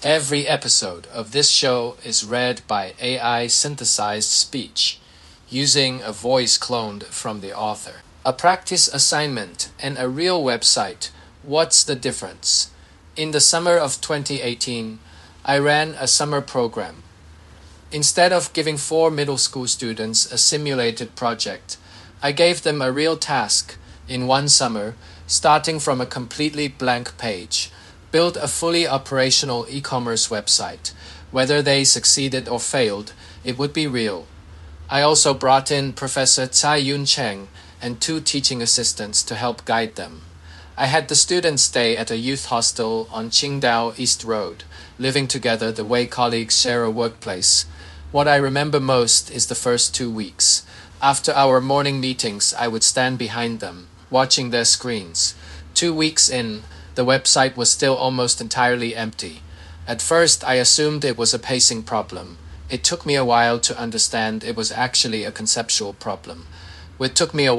Every episode of this show is read by AI synthesized speech, using a voice cloned from the author. A practice assignment and a real website. What's the difference? In the summer of 2018, I ran a summer program. Instead of giving 4 middle school students a simulated project, I gave them a real task in one summer, starting from a completely blank page. Build a fully operational e-commerce website. Whether they succeeded or failed, it would be real. I also brought in Professor Tsai Yun Cheng and 2 teaching assistants to help guide them. I had the students stay at a youth hostel on Qingdao East Road, living together the way colleagues share a workplace. What I remember most is the first 2 weeks. After our morning meetings, I would stand behind them, watching their screens. 2 weeks in, the website was still almost entirely empty. At first, I assumed it was a pacing problem. It took me a while to understand it was actually a conceptual problem. What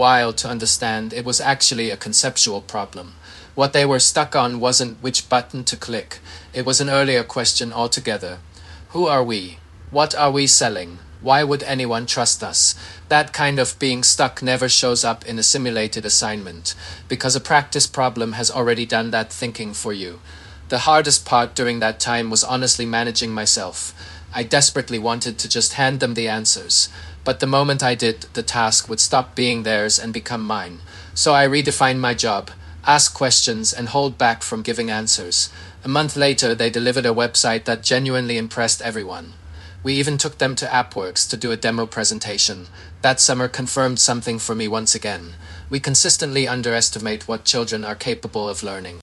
they were stuck on wasn't which button to click. It was an earlier question altogether. Who are we? What are we selling? Why would anyone trust us? That kind of being stuck never shows up in a simulated assignment, because a practice problem has already done that thinking for you. The hardest part during that time was honestly managing myself. I desperately wanted to just hand them the answers, but the moment I did, the task would stop being theirs and become mine. So I redefined my job, ask questions, and hold back from giving answers. A month later, they delivered a website that genuinely impressed everyone. We even took them to AppWorks to do a demo presentation. That summer confirmed something for me once again. We consistently underestimate what children are capable of learning.